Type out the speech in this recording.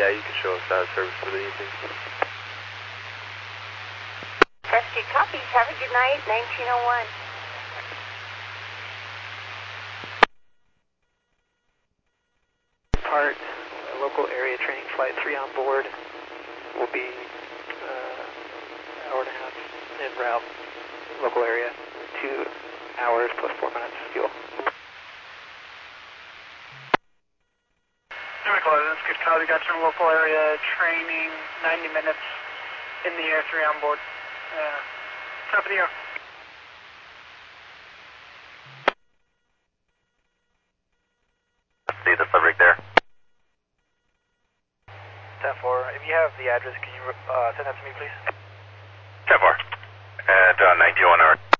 Yeah, you can show us that service for the evening. Rescue copies. Have a good night, 1901. Part, local area training flight 3 on board will be hour and a half en route, local area, 2 hours plus 4 minutes fuel. That's good call. We got some local area training, 90 minutes in the air, 3 on board. Top of the air. See the subject there. 10-4, if you have the address, can you send that to me, please? 10-4. At 1901 hour.